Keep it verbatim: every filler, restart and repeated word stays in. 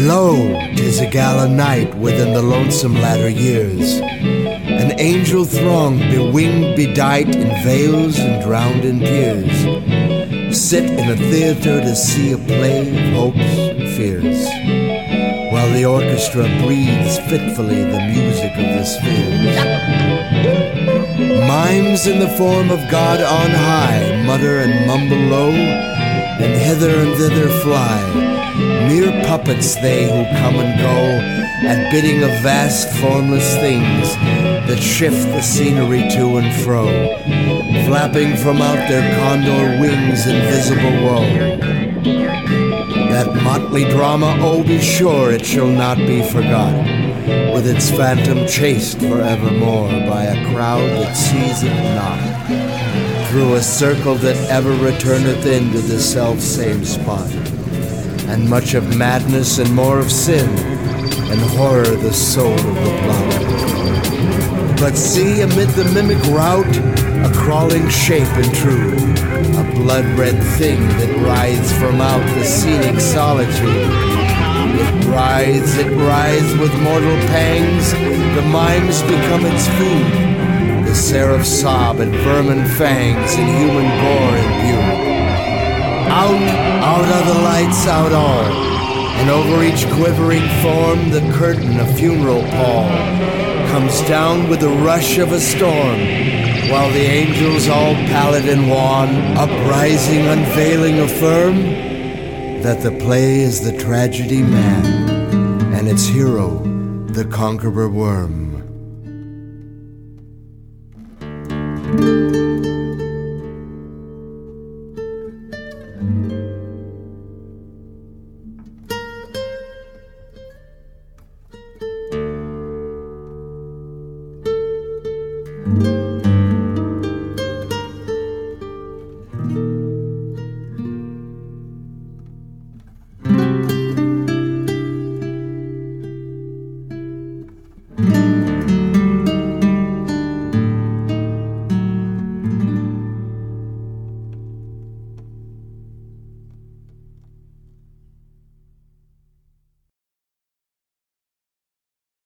Lo, 'tis a gala night within the lonesome latter years. An angel throng, bewinged, bedight in veils and drowned in tears, sit in a theater to see a play of hopes and fears, while the orchestra breathes fitfully the music of the spheres. Mimes in the form of God on high mutter and mumble low, and hither and thither fly, mere puppets they who come and go, at bidding of vast formless things that shift the scenery to and fro, flapping from out their condor wings invisible woe. That motley drama, oh be sure it shall not be forgot, with its phantom chased forevermore by a crowd that sees it not, through a circle that ever returneth into the self-same spot, and much of madness and more of sin, and horror the soul of the plot. But see, amid the mimic rout, a crawling shape intrude, a blood-red thing that writhes from out the scenic solitude. It writhes, it writhes with mortal pangs, the mimes become its food, the seraph sob at vermin fangs in human gore imbued. Out, out are the lights, out all, and over each quivering form the curtain, a funeral pall, comes down with the rush of a storm, while the angels, all pallid and wan, uprising, unveiling, affirm that the play is the tragedy man, and its hero, the conqueror worm.